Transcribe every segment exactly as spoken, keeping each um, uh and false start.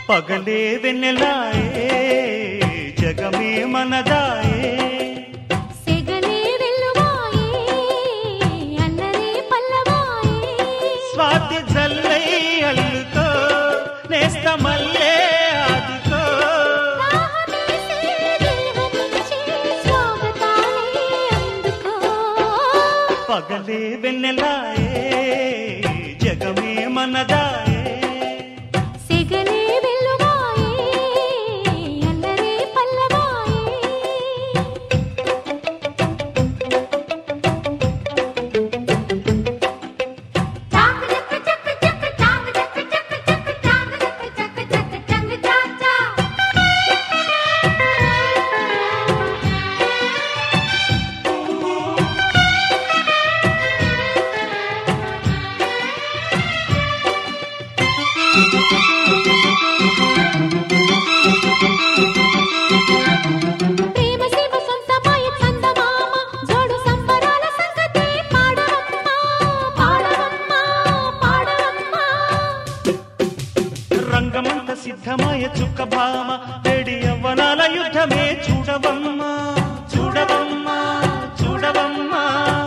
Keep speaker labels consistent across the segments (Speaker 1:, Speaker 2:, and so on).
Speaker 1: పగలే వెన్నెలాయే జగమే మనదాయే
Speaker 2: సెగలే వెల్లువాయే అల్లరే పల్లవాయే
Speaker 1: స్వాతి జల్లై అల్లుతో నేస్త మల్లే ఆదుకో
Speaker 2: రాహమేసే దేహమిచ్చే స్వాగతాలే అందుకో
Speaker 1: పగలే వెన్నెలాయే జగమే మనదాయే
Speaker 2: సెగలే వెల్లువాయే అల్లరే పల్లవాయే చాక్ చక్ చక్ చక్ చాక్ చక్ చక్ చక్ చాక్ చక్ చక్ చక్ చంగ్ చాచా ప్రేమ శివ సొంతమాయ చందమామ జోడు సంబరాల సంగతి పాడవమ్మా పాడవమ్మా పాడవమ్మా
Speaker 1: రంగమంత సిద్ధమాయ చుక్క భామ వేడి యవ్వనాల యుద్ధమే చూడవమ్మా చూడవమ్మా చూడవమ్మా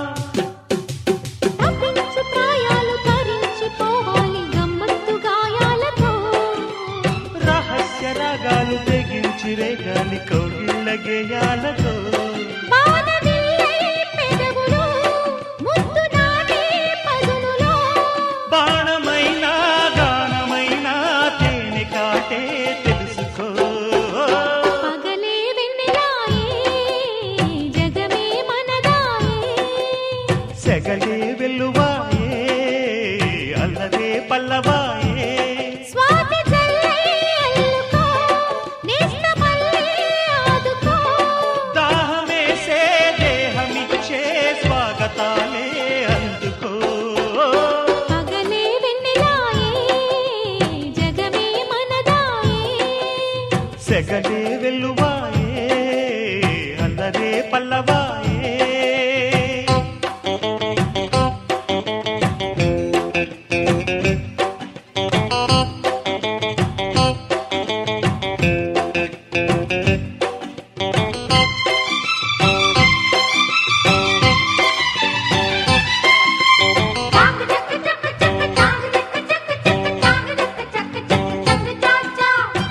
Speaker 2: తప్పించు ప్రాయాలు తరించిపోవాలి గమ్మత్తు గాయాలతో
Speaker 1: రహస్య రాగాలు తెగించి రేగాలి కౌగిళ్ళ గేయాలతో
Speaker 2: బాణవిల్లై పెదవులు ముద్దు నాటే పదునులో
Speaker 1: బాణమైన గానమైన తేనె కాటే తెలుసుకో
Speaker 2: పగలే వెన్నెలాయే జగమే మనదాయే
Speaker 1: సెగలే వెల్లువాయే అల్లరే పల్లవాయే
Speaker 2: స్వాతి జల్లై అల్లుకో నేస్త మల్లే ఆదుకో
Speaker 1: దాహమేసే దేహమిచ్చే స్వాగతాలే అందుకో
Speaker 2: పగలే వెన్నెలాయే జగమే మనదాయే
Speaker 1: సెగలే వెల్లువాయే అల్లరే పల్లవాయే
Speaker 2: చాక్ చక్ చక్ చక్ చాక్ చక్ చక్ చక్ చాక్ చక్ చక్ చక్ చంగ్ చాచా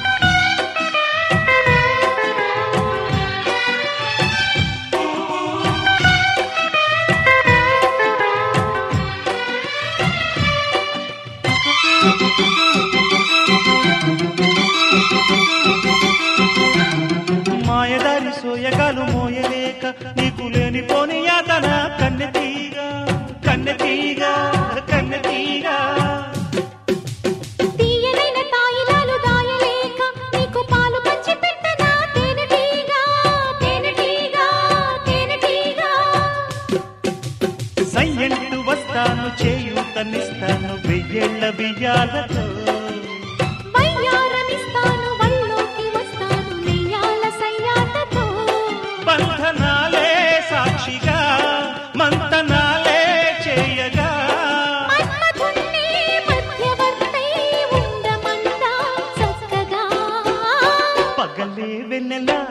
Speaker 1: మాయదారి సోయగాలు మోయలేక నీకు లేని పోని యాతన కన్నెతీగ కన్నెతీగ కన్నెతీగ
Speaker 2: తీయనైన తాయిలాలు దాయలేక నీకు పాలు పంచి పెట్టనా తేనెటీగ తేనెటీగ తేనెటీగ
Speaker 1: సయ్యంటు వస్తాను చేయూతనిస్తాను వెయ్యేళ్ల బియ్యాలతో
Speaker 2: వయ్యారమిస్తాను వల్లోకి వస్తాను నెయ్యాల సయ్యాటతో
Speaker 1: బంధనాలే సాక్షిగా మంతనాలే చేయగా
Speaker 2: మన్మధుణ్ణి మధ్యవర్తై ఉండమంటా చక్కగా
Speaker 1: పగలే వెన్నెలా